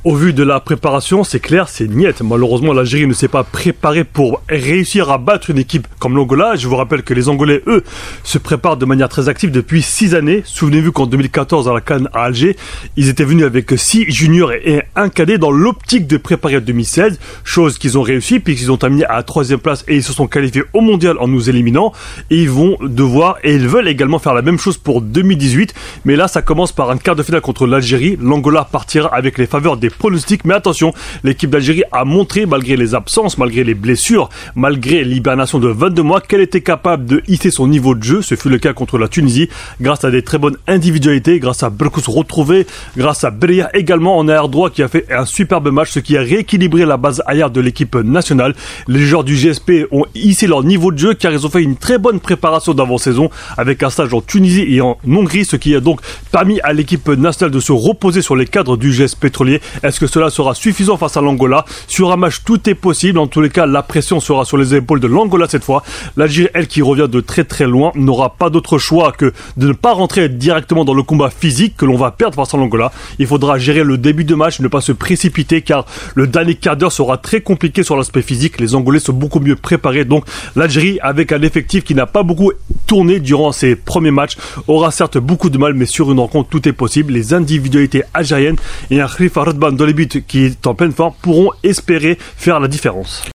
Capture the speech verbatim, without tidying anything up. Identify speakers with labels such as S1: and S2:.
S1: Au vu de la préparation, c'est clair, c'est niette. Malheureusement, l'Algérie ne s'est pas préparée pour réussir à battre une équipe comme l'Angola. Je vous rappelle que les Angolais, eux, se préparent de manière très active depuis six années. Souvenez-vous qu'en deux mille quatorze, à la CAN à Alger, ils étaient venus avec six juniors et un cadet dans l'optique de préparer deux mille seize, chose qu'ils ont réussi puisqu'ils ont terminé à la troisième place et ils se sont qualifiés au mondial en nous éliminant. Et ils vont devoir, et ils veulent également faire la même chose pour deux mille dix-huit. Mais là, ça commence par un quart de finale contre l'Algérie. L'Angola partira avec les faveurs des pronostics, mais attention, l'équipe d'Algérie a montré, malgré les absences, malgré les blessures, malgré l'hibernation de vingt-deux mois, qu'elle était capable de hisser son niveau de jeu. Ce fut le cas contre la Tunisie, grâce à des très bonnes individualités, grâce à Berkous retrouvé, grâce à Beria également en arrière droit qui a fait un superbe match, ce qui a rééquilibré la base arrière de l'équipe nationale. Les joueurs du G S P ont hissé leur niveau de jeu car ils ont fait une très bonne préparation d'avant-saison avec un stage en Tunisie et en Hongrie, ce qui a donc permis à l'équipe nationale de se reposer sur les cadres du G S pétrolier. Est-ce que cela sera suffisant face à l'Angola? Sur un match, tout est possible. En tous les cas, la pression sera sur les épaules de l'Angola cette fois. L'Algérie, elle, qui revient de très très loin, n'aura pas d'autre choix que de ne pas rentrer directement dans le combat physique que l'on va perdre face à l'Angola. Il faudra gérer le début de match, ne pas se précipiter car le dernier quart d'heure sera très compliqué sur l'aspect physique. Les Angolais sont beaucoup mieux préparés. Donc l'Algérie, avec un effectif qui n'a pas beaucoup tourné durant ses premiers matchs, aura certes beaucoup de mal, mais sur une rencontre, tout est possible. Les individualités algériennes et un Khalifa Redban dans les buts qui est en pleine forme pourront espérer faire la différence.